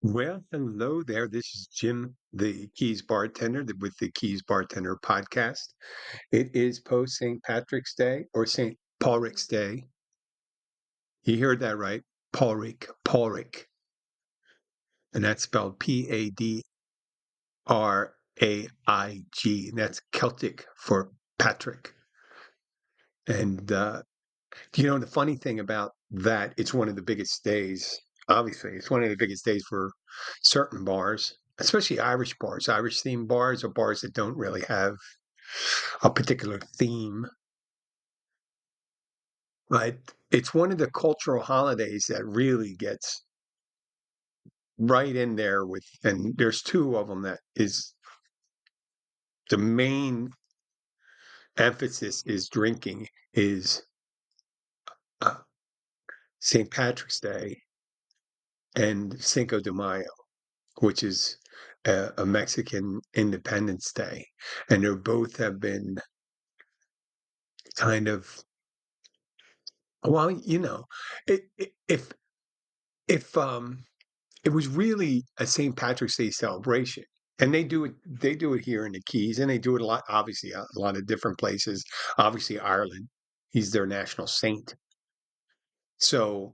Well, hello there. This is Jim, the Keys bartender with the Keys Bartender podcast. It is post St. Patrick's Day or St. Paulrick's Day. You heard that right. Paulrick. And that's spelled Padraig. And that's Celtic for Patrick. And, the funny thing about that, it's one of the biggest days. Obviously, it's one of the biggest days for certain bars, especially Irish bars. Irish themed bars or bars that don't really have a particular theme. But it's one of the cultural holidays that really gets right in there with, and there's two of them that is the main emphasis is drinking is uh, St. Patrick's Day and Cinco de Mayo, which is a Mexican Independence Day, and they both have been kind of well, if it was really a St. Patrick's Day celebration, and they do it here in the Keys, and they do it a lot, obviously a lot of different places. Obviously, Ireland, he's their national saint, so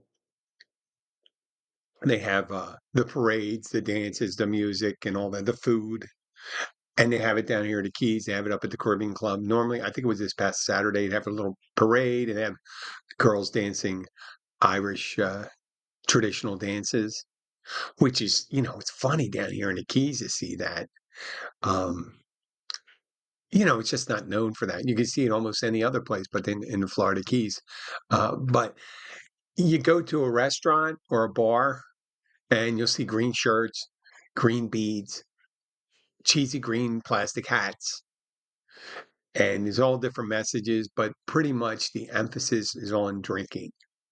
they have the parades, the dances, the music, and all that, the food. And they have it down here at the Keys. They have it up at the Caribbean Club. Normally, I think it was this past Saturday, they have a little parade and they have girls dancing Irish traditional dances, which is, it's funny down here in the Keys to see that. Um, it's just not known for that. You can see it almost any other place, but in the Florida Keys. But you go to a restaurant or a bar and you'll see green shirts, green beads, cheesy green plastic hats, and there's all different messages, but pretty much the emphasis is on drinking.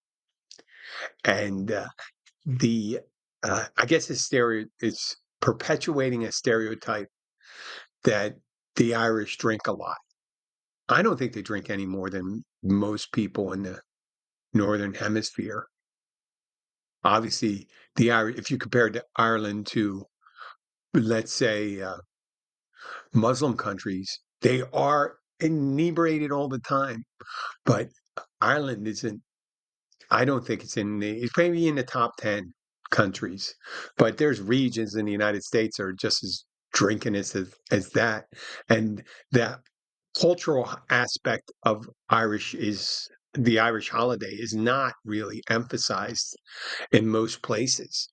And the I guess it's perpetuating a stereotype that the Irish drink a lot. I don't think they drink any more than most people in the northern hemisphere. Obviously, the Irish, if you compare Ireland to, let's say, Muslim countries, they are inebriated all the time. But Ireland isn't. I don't think it's maybe in the top 10 countries, but there's regions in the United States that are just as drinking as that. And that cultural aspect of the Irish holiday is not really emphasized in most places.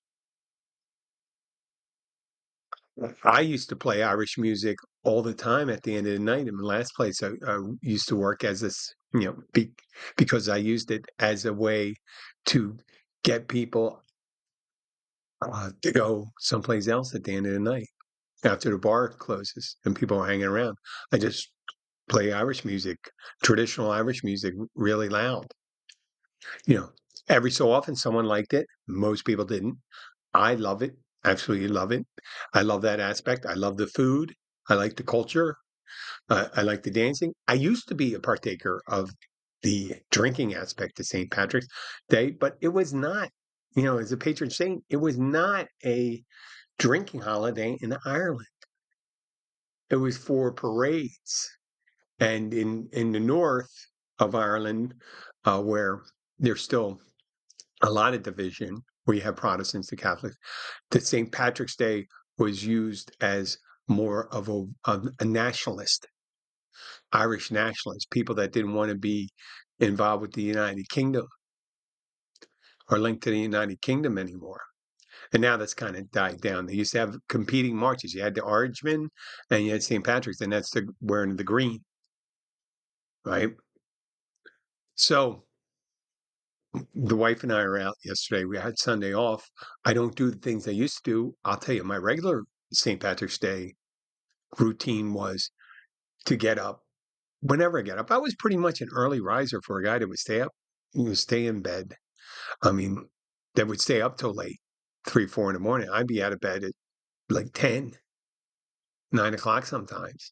I used to play Irish music all the time at the end of the night. In the last place I used to work as this, because I used it as a way to get people to go someplace else at the end of the night after the bar closes and people are hanging around. I just play Irish music, traditional Irish music, really loud. You know, every so often someone liked it. Most people didn't. I love it. Absolutely love it. I love that aspect. I love the food. I like the culture. I like the dancing. I used to be a partaker of the drinking aspect of St. Patrick's Day, but it was not, as a patron saint, it was not a drinking holiday in Ireland. It was for parades. And in the north of Ireland, where there's still a lot of division, where you have Protestants and Catholics, that St. Patrick's Day was used as more of a nationalist, Irish nationalist, people that didn't want to be involved with the United Kingdom or linked to the United Kingdom anymore. And now that's kind of died down. They used to have competing marches. You had the Orangemen and you had St. Patrick's, and that's wearing the green, right? So the wife and I are out yesterday. We had Sunday off. I don't do the things I used to do. I'll tell you, my regular St. Patrick's Day routine was to get up. Whenever I get up, I was pretty much an early riser for a guy that would stay up. He would stay in bed. I mean, that would stay up till late, 3, 4 in the morning. I'd be out of bed at like 10, 9 o'clock sometimes.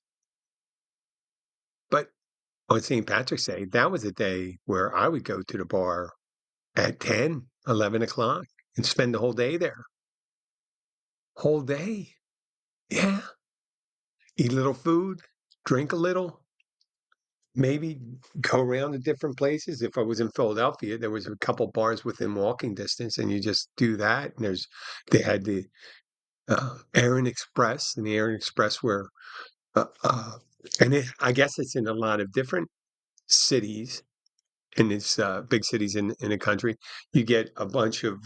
But on St. Patrick's Day, that was a day where I would go to the bar at 10, 11 o'clock and spend the whole day there. whole day. Yeah. Eat a little food, drink a little, maybe go around to different places. If I was in Philadelphia, there was a couple bars within walking distance, and you just do that. And they had the Aaron Express, and the Aaron Express where, uh, uh, I guess it's in a lot of different cities in these big cities in the country. You get a bunch of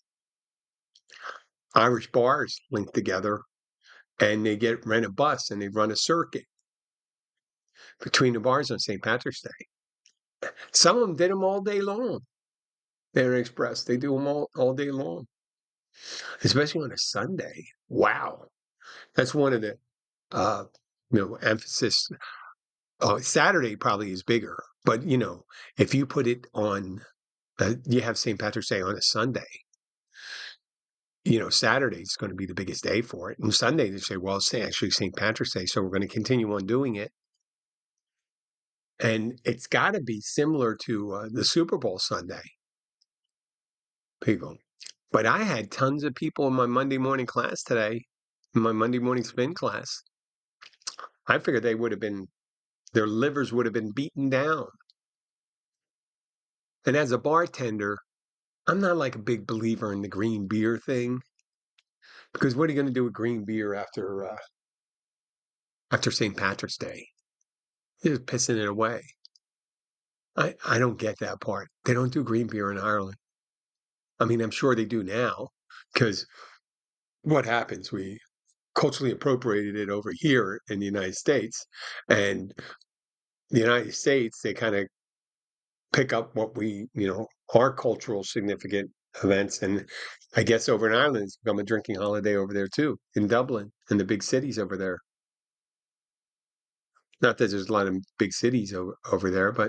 Irish bars linked together, and they rent a bus and they run a circuit between the bars on St. Patrick's Day. Some of them did them all day long. They're Express. They do them all day long, especially on a Sunday. Wow. That's one of the, uh, emphasis. Oh, Saturday probably is bigger, but if you put it on, you have St. Patrick's Day on a Sunday, Saturday is going to be the biggest day for it. And Sunday, they say, well, it's actually St. Patrick's Day, so we're going to continue on doing it. And it's got to be similar to the Super Bowl Sunday, people. But I had tons of people in my Monday morning class today, in my Monday morning spin class. I figured their livers would have been beaten down. And as a bartender, I'm not like a big believer in the green beer thing, because what are you going to do with green beer after St. Patrick's Day? You're just pissing it away. I don't get that part. They don't do green beer in Ireland. I mean, I'm sure they do now, because what happens? We culturally appropriated it over here in the United States, and the United States, they kind of pick up what our cultural significant events. And I guess over in Ireland, it's become a drinking holiday over there too, in Dublin and the big cities over there. Not that there's a lot of big cities over there, but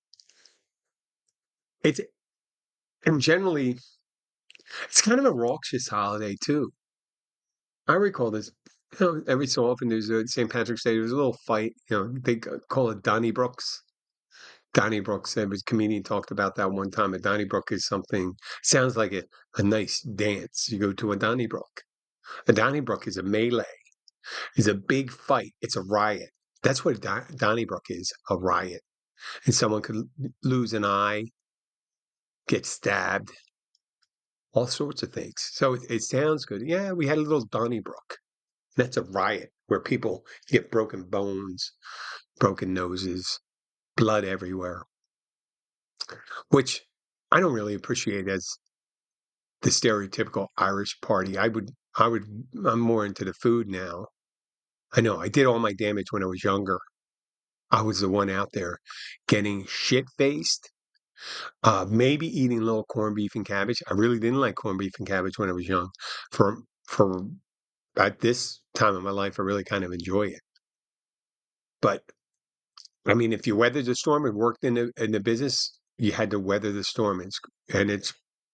it's, and generally, it's kind of a raucous holiday too. I recall this, every so often there's a St. Patrick's Day, there's a little fight, they call it Donnybrooks. Donnybrook, there was a comedian talked about that one time. A Donnybrook is something, sounds like a nice dance. You go to a Donnybrook. A Donnybrook is a melee, is a big fight. It's a riot. That's what Donnybrook is, a riot. And someone could lose an eye, get stabbed, all sorts of things. So it sounds good. Yeah, we had a little Donnybrook. That's a riot where people get broken bones, broken noses, blood everywhere, which I don't really appreciate as the stereotypical Irish party. I'm more into the food now. I know I did all my damage when I was younger. I was the one out there getting shit faced, maybe eating a little corned beef and cabbage. I really didn't like corned beef and cabbage when I was young. For At this time of my life, I really kind of enjoy it. But I mean, if you weathered the storm and worked in the business, you had to weather the storm. It's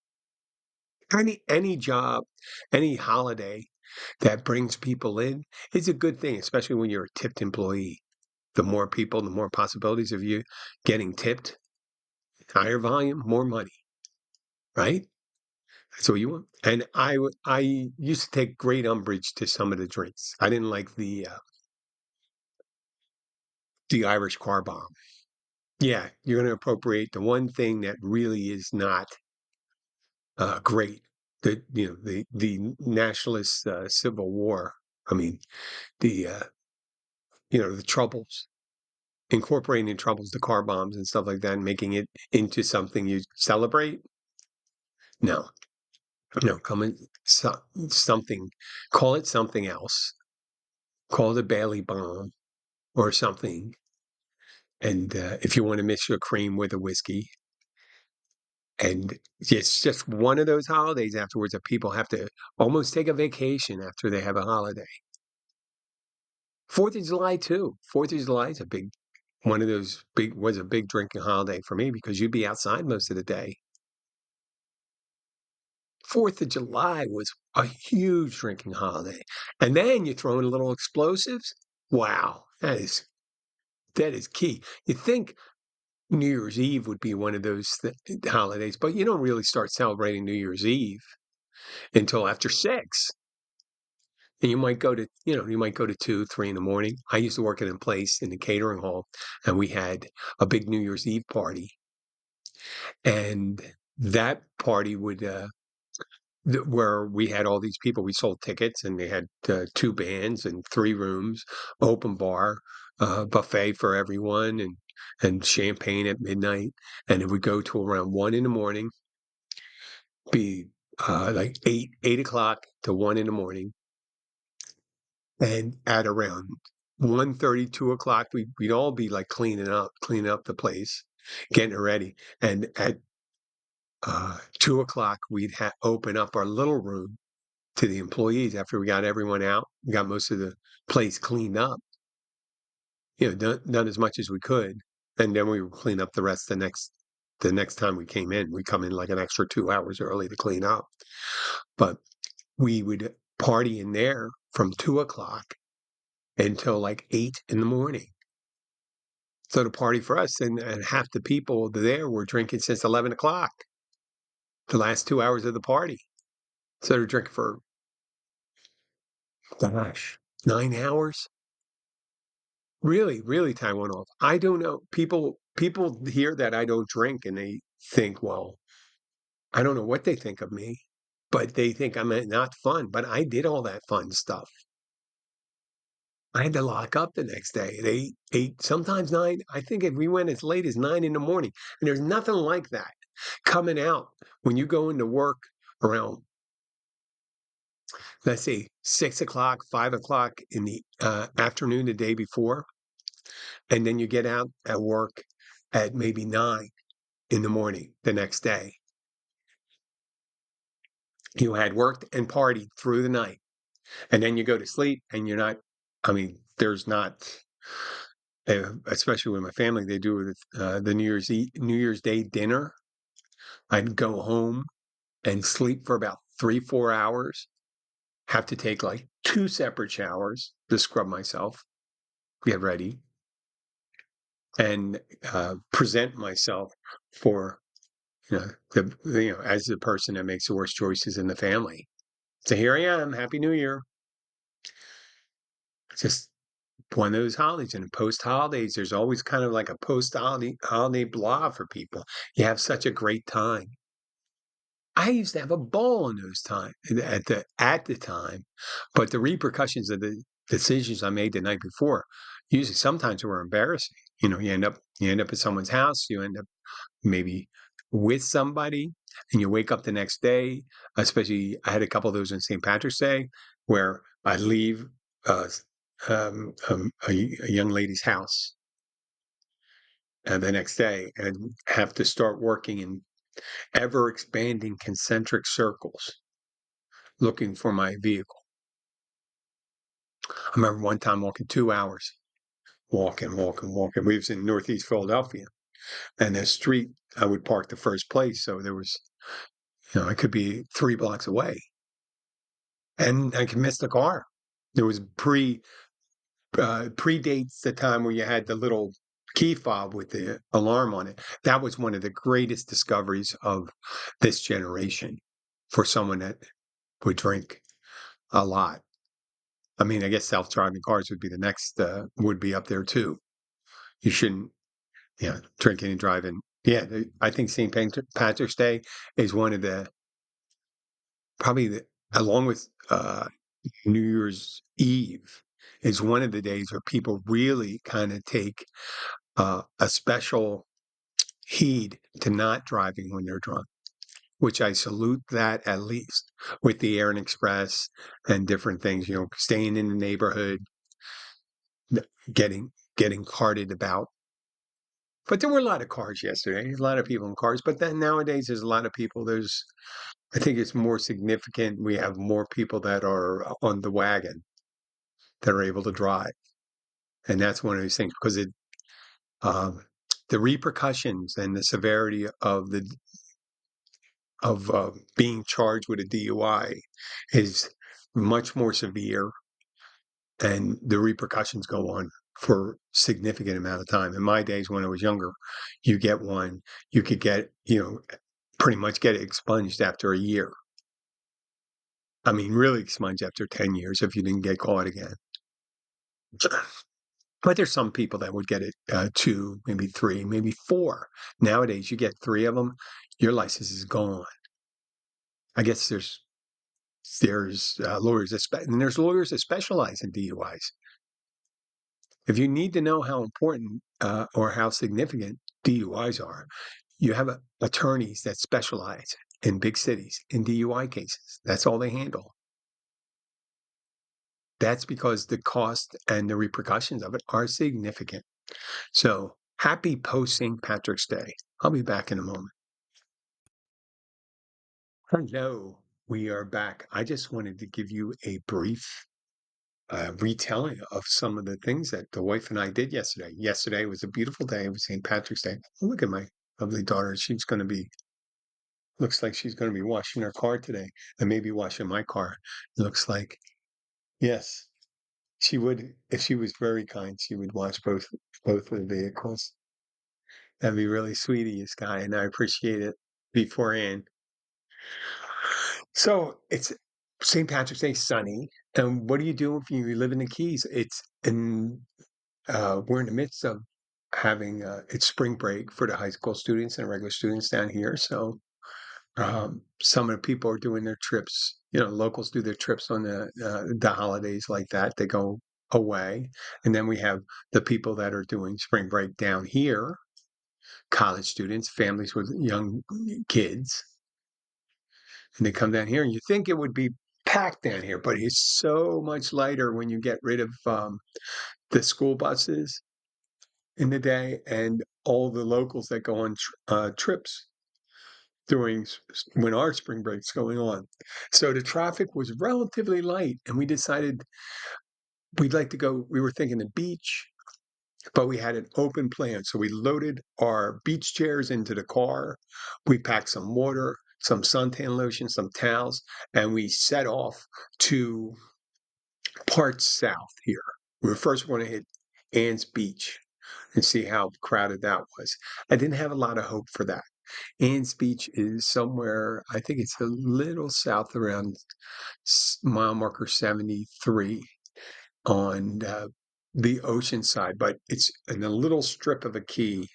any job, any holiday that brings people in is a good thing, especially when you're a tipped employee. The more people, the more possibilities of you getting tipped, higher volume, more money, right? That's what you want. And I used to take great umbrage to some of the drinks. I didn't like the Irish car bomb. Yeah, you're going to appropriate the one thing that really is not great. The nationalist Civil War. I mean, the the troubles, incorporating troubles, the car bombs and stuff like that, and making it into something you celebrate. No, no, something, call it something else. Call it a Bailey bomb or something. And if you want to mix your cream with a whiskey, and it's just one of those holidays afterwards that people have to almost take a vacation after they have a holiday. Fourth of July too. Fourth of July is a big one of those was a big drinking holiday for me because you'd be outside most of the day. Fourth of July was a huge drinking holiday. And then you throw in a little explosives. Wow, that is key. You think New Year's Eve would be one of those holidays, but you don't really start celebrating New Year's Eve until after 6. And you might go to 2, 3 in the morning. I used to work at a place in the catering hall, and we had a big New Year's Eve party. And that party where we had all these people, we sold tickets, and they had 2 bands and 3 rooms, open bar, buffet for everyone, and champagne at midnight. And it would go to around 1 in the morning, be like 8 o'clock to 1 in the morning. And at around 1:30, 2 o'clock, we'd all be like cleaning up the place, getting it ready. And at 2 o'clock, we'd open up our little room to the employees after we got everyone out, we got most of the place cleaned up, done as much as we could. And then we would clean up the rest the next time we came in. We come in like an extra 2 hours early to clean up. But we would party in there from 2 o'clock until like 8 in the morning. So the party for us, and half the people there were drinking since 11 o'clock, the last 2 hours of the party. So they're drinking for, gosh, 9 hours. Really, really time went off. I don't know. People hear that I don't drink and they think, well, I don't know what they think of me, but they think I'm not fun. But I did all that fun stuff. I had to lock up the next day at 8, sometimes 9. I think if we went as late as 9 in the morning, and there's nothing like that coming out when you go into work around, let's say, 6 o'clock, 5 o'clock in the afternoon the day before, and then you get out at work at maybe 9 in the morning the next day. You had worked and partied through the night, and then you go to sleep, and you're not. I mean, there's not. Especially with my family, they do the New Year's Day dinner. I'd go home and sleep for about 3, 4 hours. Have to take like 2 separate showers to scrub myself, get ready, and present myself for as the person that makes the worst choices in the family. So here I am, Happy New Year. It's just one of those holidays, and post holidays, there's always kind of like a post holiday blah for people. You have such a great time. I used to have a ball in those time at the time, but the repercussions of the decisions I made the night before, usually sometimes were embarrassing. You end up at someone's house, you end up maybe with somebody, and you wake up the next day. Especially, I had a couple of those on St. Patrick's Day where I leave uh, a young lady's house the next day and have to start working in ever expanding concentric circles looking for my vehicle. I remember one time walking 2 hours, walking, walking, walking. We was in Northeast Philadelphia, and the street I would park the first place, so there was, I could be 3 blocks away, and I could miss the car. There was predates the time where you had the little key fob with the alarm on it. That was one of the greatest discoveries of this generation for someone that would drink a lot. I mean, I guess self-driving cars would be the next, would be up there too. You shouldn't, drinking and driving. Yeah, I think St. Patrick's Day is one of probably along with New Year's Eve, is one of the days where people really kind of take a special heed to not driving when they're drunk, which I salute that at least with the Air and Express and different things, staying in the neighborhood, getting carted about. But there were a lot of cars yesterday, a lot of people in cars. But then nowadays, there's a lot of people. I think it's more significant. We have more people that are on the wagon that are able to drive. And that's one of those things because um, the repercussions and the severity of being charged with a DUI is much more severe, and the repercussions go on for significant amount of time. In my days when I was younger, you get one, you could get, pretty much get it expunged after a year. I mean, really expunge after 10 years if you didn't get caught again. But there's some people that would get it 2, maybe 3, maybe 4. Nowadays, you get 3 of them, your license is gone. I guess there's lawyers and there's lawyers that specialize in DUIs. If you need to know how important or how significant DUIs are, you have attorneys that specialize in big cities in DUI cases. That's all they handle. That's because the cost and the repercussions of it are significant. So happy post St. Patrick's Day. I'll be back in a moment. Hello, we are back. I just wanted to give you a brief retelling of some of the things that the wife and I did yesterday. Yesterday was a beautiful day. It was St. Patrick's Day. Look at my lovely daughter. Looks like she's going to be washing her car today and maybe washing my car. Looks like, yes, she would, if she was very kind, she would wash both of the vehicles. That'd be really sweet of you, Sky, and I appreciate it beforehand. So it's St. Patrick's Day, sunny. And what do you do if you live in the Keys? We're in the midst of having it's spring break for the high school students and regular students down here. So some of the people are doing their trips. Locals do their trips on the holidays like that. They go away, and then we have the people that are doing spring break down here. College students, families with young kids, and they come down here. And you think it would be packed down here, but it's so much lighter when you get rid of the school buses in the day and all the locals that go on trips during when our spring break's going on. So the traffic was relatively light, and we decided we'd like to go. We were thinking the beach, but we had an open plan. So we loaded our beach chairs into the car. We packed some water, some suntan lotion, some towels, and we set off to parts south here. We were first going to hit Ann's Beach and see how crowded that was. I didn't have a lot of hope for that. Ann's Beach is somewhere, I think it's a little south around mile marker 73 on the ocean side, but it's in a little strip of a key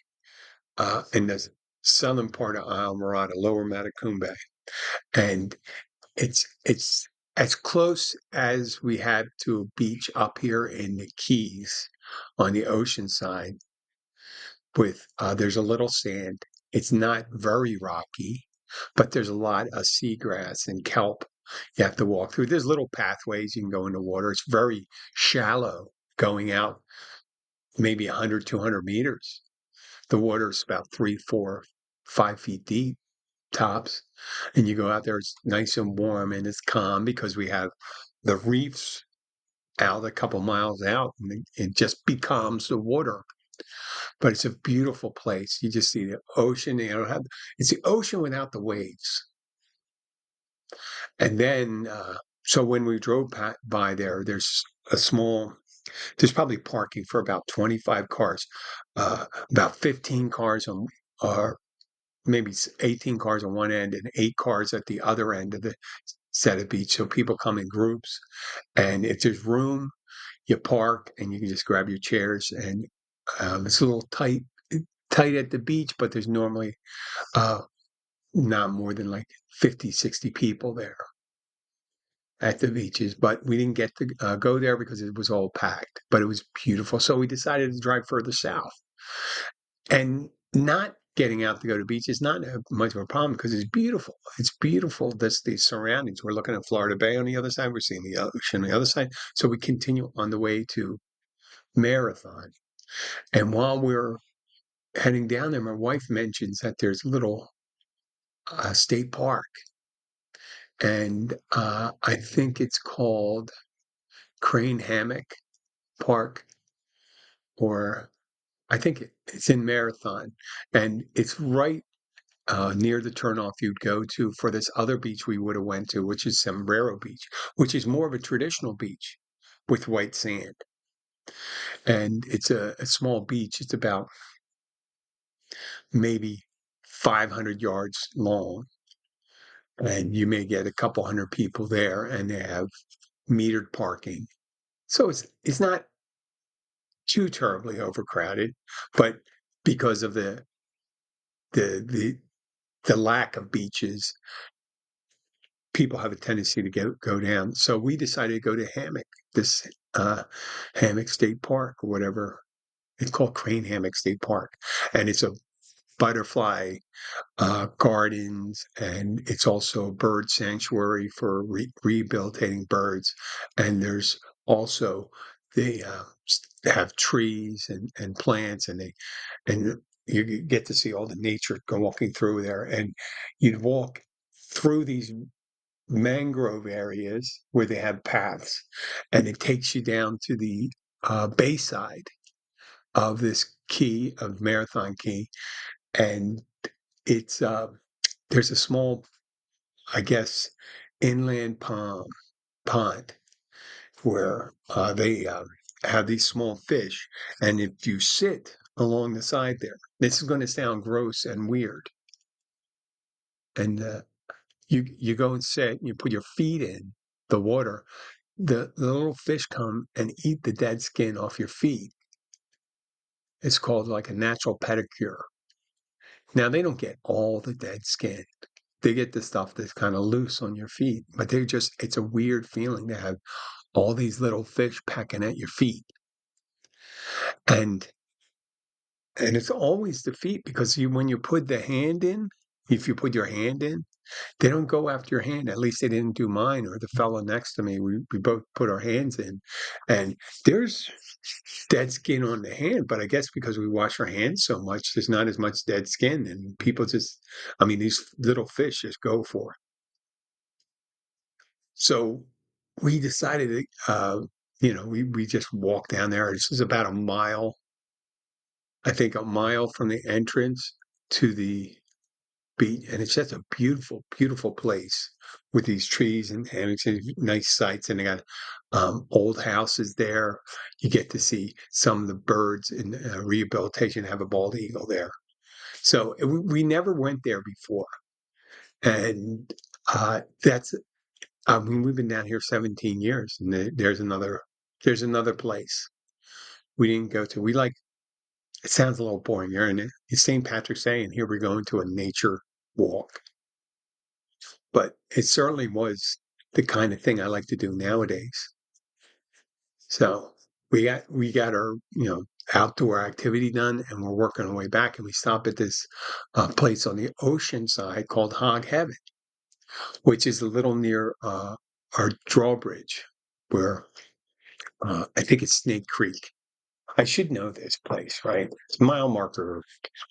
in the southern part of Islamorada, Lower Matacumbe. And it's as close as we have to a beach up here in the Keys on the ocean side with there's a little sand. It's not very rocky, but there's a lot of seagrass and kelp you have to walk through. There's little pathways you can go in the water. It's very shallow going out maybe 100, 200 meters. The water is about 3, 4, 5 feet deep tops. And you go out there, it's nice and warm and it's calm because we have the reefs out a couple miles out and it just becomes the water. But it's a beautiful place. You just see the ocean. It's the ocean without the waves. And then, so when we drove by there, there's probably parking for about 25 cars, about 15 cars on, or maybe 18 cars on one end and 8 cars at the other end of the set of beach. So people come in groups, and if there's room, you park and you can just grab your chairs. And it's a little tight at the beach, but there's normally uh, not more than like 50, 60 people there at the beaches. But we didn't get to go there because it was all packed, but it was beautiful. So we decided to drive further south. And not getting out to go to the beach is not much of a problem because it's beautiful. It's beautiful. That's the surroundings. We're looking at Florida Bay on the other side. We're seeing the ocean on the other side. So we continue on the way to Marathon. And while we're heading down there, my wife mentions that there's a little state park. And I think it's called Crane Hammock Park, or I think it's in Marathon. And it's right near the turnoff you'd go to for this other beach we would have went to, which is Sombrero Beach, which is more of a traditional beach with white sand. And it's a small beach. It's about maybe 500 yards long. and you may get a couple hundred people there, and they have metered parking. So it's not too terribly overcrowded, but because of the the the lack of beaches, people have a tendency to go down. So we decided to go to this uh, Hammock State Park or whatever. It's called Crane Hammock State Park, and it's a butterfly gardens, and it's also a bird sanctuary for rehabilitating birds. And there's also they have trees and plants, and you get to see all the nature go walking through there. And you'd walk through these mangrove areas where they have paths, and it takes you down to the bayside of this key of Marathon Key, and it's there's a small, I guess, inland pond where they have these small fish, and if you sit along the side there, this is going to sound gross and weird, and you go and sit, and you put your feet in the water. The little fish come and eat the dead skin off your feet. It's called like a natural pedicure. Now they don't get all the dead skin. They get the stuff that's kind of loose on your feet, but it's a weird feeling to have all these little fish pecking at your feet. And and it's always the feet because when you put the hand in, if you put your hand in, they don't go after your hand. At least they didn't do mine or the fellow next to me. We both put our hands in, and there's dead skin on the hand. But I guess because we wash our hands so much, there's not as much dead skin, and people just, I mean, these little fish just go for it. So we decided to, we just walked down there. This is about a mile, I think, a mile from the entrance to the beach, and it's just a beautiful, beautiful place with these trees and it's a nice sights, and they got old houses there. You get to see some of the birds in rehabilitation. Have a bald eagle there. So we never went there before, and that's. I mean, we've been down here 17 years, and there's another place we didn't go to. We like. It sounds a little boring. It's St. Patrick's Day, and here we're going to a nature walk. But it certainly was the kind of thing I like to do nowadays. So we got our outdoor activity done, and we're working our way back, and we stop at this place on the ocean side called Hog Heaven, which is a little near our drawbridge, where I think it's Snake Creek. I should know this place, right? It's mile marker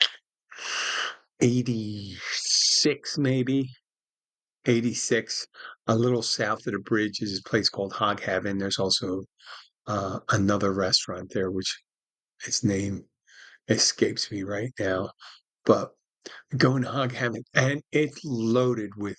86, maybe 86. A little south of the bridge is a place called Hog Heaven. There's also another restaurant there, which its name escapes me right now. But going to Hog Heaven, and it's loaded with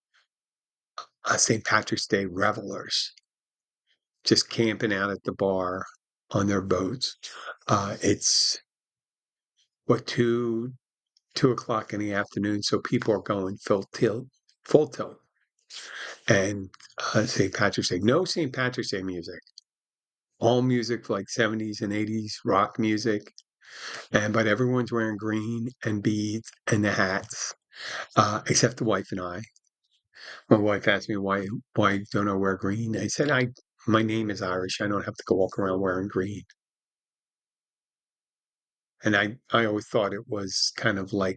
St. Patrick's Day revelers just camping out at the bar on their boats. It's what 2 o'clock in the afternoon, so people are going full tilt, and St. Patrick's Day. No St. Patrick's Day music. All music like 70s and 80s rock music, but everyone's wearing green and beads and the hats, except the wife and I. My wife asked me why don't I wear green? I said my name is Irish. I don't have to go walk around wearing green. And I always thought it was kind of like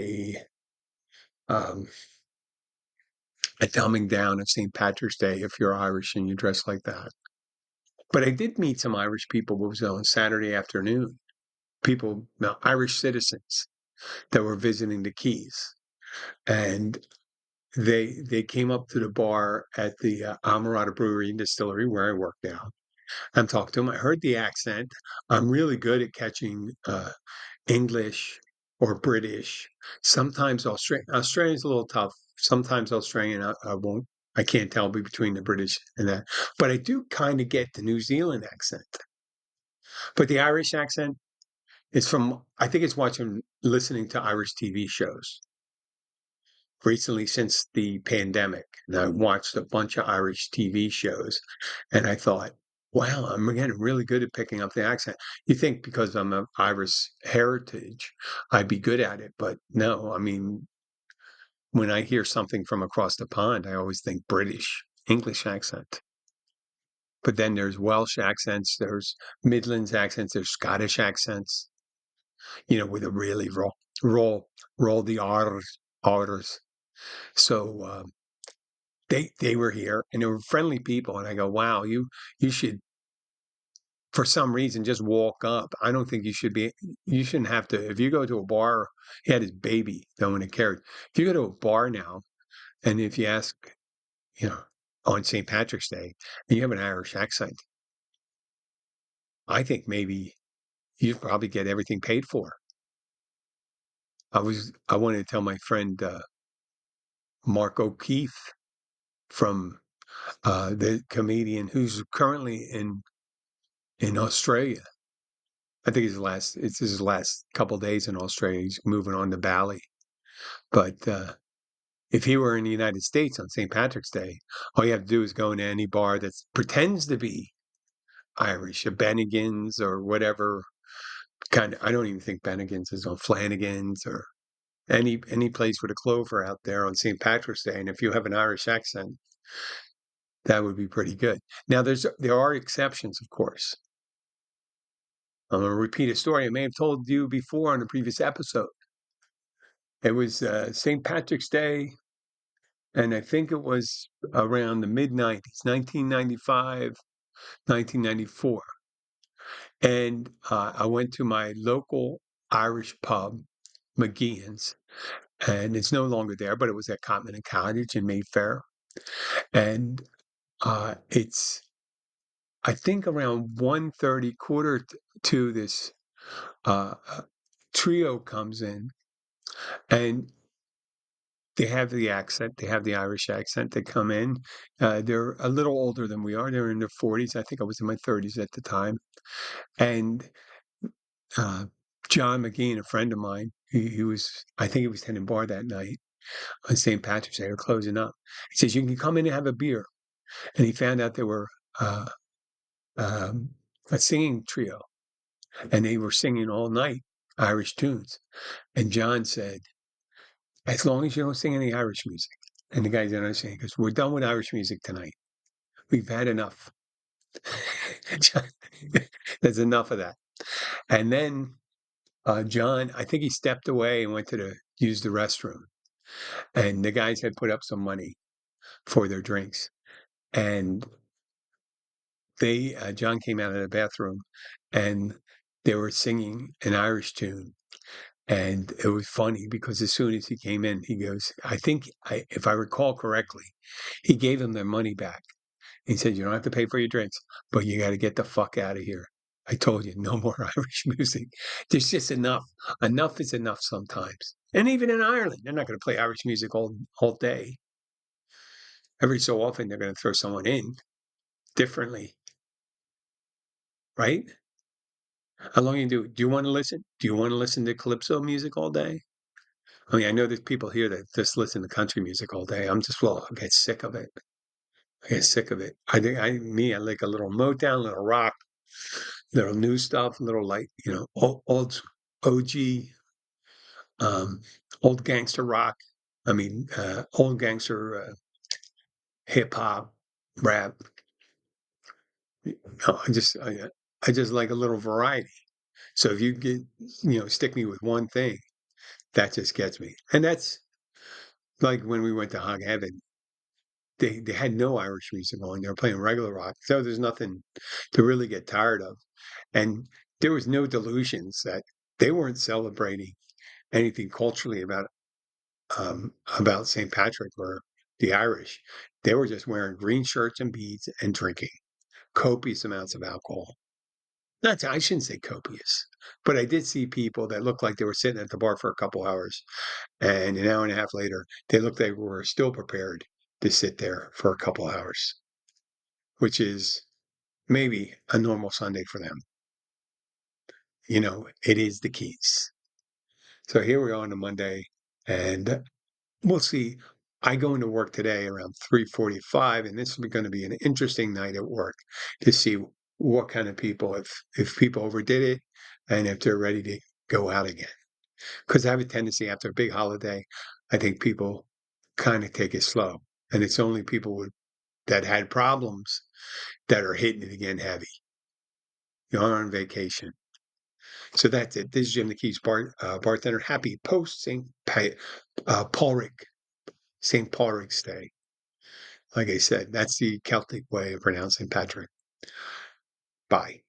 um, a dumbing down of St. Patrick's Day if you're Irish and you dress like that. But I did meet some Irish people. What was on Saturday afternoon? People, now, Irish citizens that were visiting the Keys, and they came up to the bar at the Amarada Brewery and Distillery where I work now. I'm talking to them. I heard the accent. I'm really good at catching English or British. Sometimes Australian's a little tough. Sometimes Australian, I won't. I can't tell between the British and that. But I do kind of get the New Zealand accent. But the Irish accent is from, I think it's listening to Irish TV shows. recently since the pandemic, and I watched a bunch of Irish TV shows, and I thought, wow, I'm getting really good at picking up the accent. You think because I'm of Irish heritage, I'd be good at it, but no, I mean, when I hear something from across the pond, I always think British, English accent. But then there's Welsh accents, there's Midlands accents, there's Scottish accents, with a really roll, roll the R's. So they were here and they were friendly people, and I go, wow, you should for some reason just walk up. I don't think you shouldn't have to. If you go to a bar, he had his baby, no one cared. If you go to a bar now, and if you ask, you know, on St. Patrick's Day, and you have an Irish accent, I think maybe you'd probably get everything paid for. I wanted to tell my friend Mark O'Keefe from the comedian who's currently in Australia. I think it's his last couple days in Australia. He's moving on to Bali. But if he were in the United States on St. Patrick's Day, all you have to do is go into any bar that pretends to be Irish, a Bennigan's or whatever kind of. I don't even think Bennigan's is on Flanagan's or any place with a clover out there on St. Patrick's Day. And if you have an Irish accent, that would be pretty good. Now, there are exceptions, of course. I'm going to repeat a story I may have told you before on a previous episode. It was St. Patrick's Day, and I think it was around the mid 90s, 1995, 1994. And I went to my local Irish pub, McGeehan's, and it's no longer there, but it was at Cotman and Cottage in Mayfair. And it's, I think, around 1:30, quarter to this trio comes in, and they have the accent. They have the Irish accent. They come in. They're a little older than we are. They're in their 40s. I think I was in my 30s at the time. And uh, John McGean, a friend of mine, I think he was tending bar that night on St. Patrick's Day or closing up. He says, you can come in and have a beer. And he found out they were uh, um, a singing trio, and they were singing all night Irish tunes. And John said, as long as you don't sing any Irish music. And the guy didn't understand because we're done with Irish music tonight. We've had enough. There's enough of that. And then John, I think he stepped away and went to use the restroom. And the guys had put up some money for their drinks. And John came out of the bathroom and they were singing an Irish tune. And it was funny because as soon as he came in, he goes, if I recall correctly, he gave them their money back. He said, you don't have to pay for your drinks, but you got to get the fuck out of here. I told you, no more Irish music. There's just enough. Enough is enough sometimes. And even in Ireland, they're not going to play Irish music all day. Every so often, they're going to throw someone in differently, right? How long you do? Do you want to listen? Do you want to listen to calypso music all day? I mean, I know there's people here that just listen to country music all day. I get sick of it. I get sick of it. I like a little Motown, little rock, little new stuff, little like, old OG, um, old gangster rock. I mean, old gangster hip hop, rap. No, I just like a little variety. So if you stick me with one thing, that just gets me. And that's like when we went to Hog Heaven, they had no Irish music on. They were playing regular rock. So there's nothing to really get tired of. And there was no delusions that they weren't celebrating anything culturally about St. Patrick or the Irish. They were just wearing green shirts and beads and drinking copious amounts of alcohol. Not, I shouldn't say copious, but I did see people that looked like they were sitting at the bar for a couple hours, and an hour and a half later, they looked like they were still prepared to sit there for a couple hours, which is maybe a normal Sunday for them. It is the Keys. So here we are on a Monday, and we'll see. I go into work today around 3:45, and this is gonna be an interesting night at work to see what kind of people, if people overdid it and if they're ready to go out again. Because I have a tendency after a big holiday, I think people kinda take it slow, and it's only people that had problems that are hitting it again heavy. You're on vacation. So that's it. This is Jim the Keys bartender. Happy post St. Patrick's Day. Like I said, that's the Celtic way of pronouncing Patrick. Bye.